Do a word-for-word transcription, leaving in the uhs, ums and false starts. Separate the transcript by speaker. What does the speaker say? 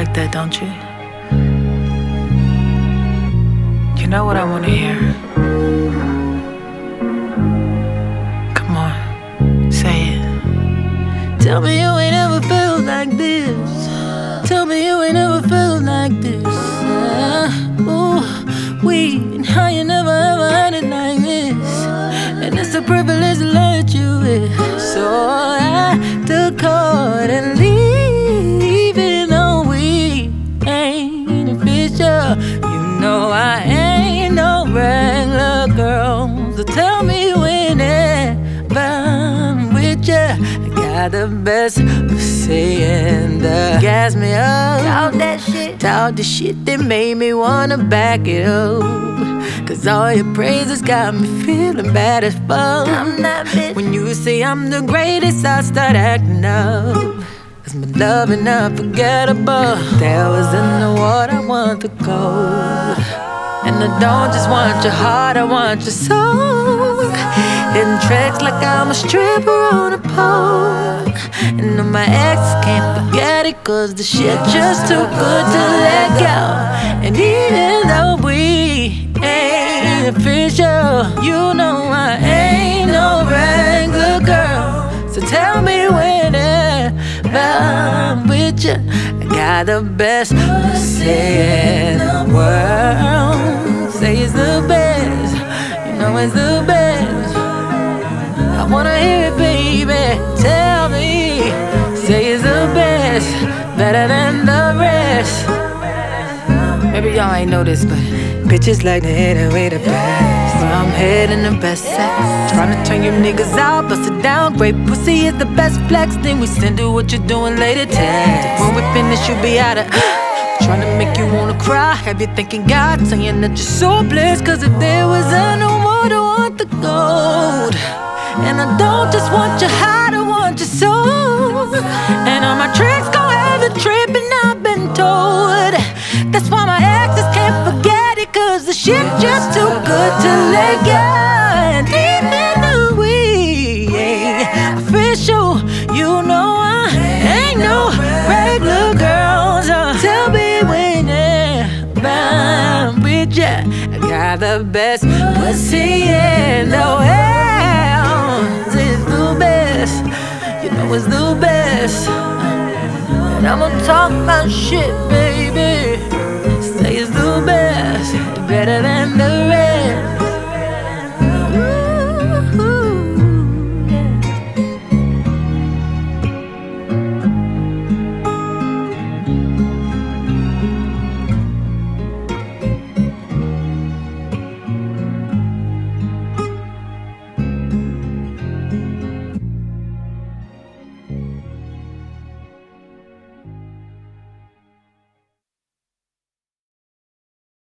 Speaker 1: like that, don't you? You know what I want to hear? Come on, say it. Tell me you ain't ever felt like this. Tell me you ain't ever felt like this. Uh, ooh, we, how you never ever had it like this. And it's a privilege to let you in. So I took heart and leave, even though we ain't official. You know I ain't no regular girl. So tell me whenever I'm with ya, I got the best pussy and the gas me up.
Speaker 2: Talk that shit.
Speaker 1: Talk the shit that made me wanna back it up. Cause all your praises got me feeling bad as fuck.
Speaker 2: I'm that bitch.
Speaker 1: When you say I'm the greatest, I start acting up. Cause my love is unforgettable. There was in the water, I want the gold. And I don't just want your heart, I want your soul. Hitting tracks like I'm a stripper on a pole. And all my exes can't forget it, cause the shit just too good to let go. And even though we ain't official, you know I ain't no regular girl. So tell me whenever I'm with you, I got the best pussy in the world. Say it's the best, you know it's the best. I wanna hear it, baby, tell me. Say it's the best, better than the rest. Maybe y'all ain't know this, but bitches like to hit it with the best. Where I'm heading the best sex. Tryna turn you niggas out, bust it down. Great pussy is the best flex. Then we send you what you're doing later text. When we finish, you be out of tryna make you wanna cry. Have you thinking God, saying that you're so blessed? Cause if there was a no more, I want the gold. And I don't just want your heart, I want your soul. And all my tricks go have a trip, and I've been told. That's why my exes can't forget it, cause the shit just too good to let go. And even though we ain't official, you know I ain't no regular girl. So tell me whenever I'm with ya, I got the best pussy in the world. It's the best, you know it's the best. And I'ma talk my shit, baby. Say it's the best, better than the rest.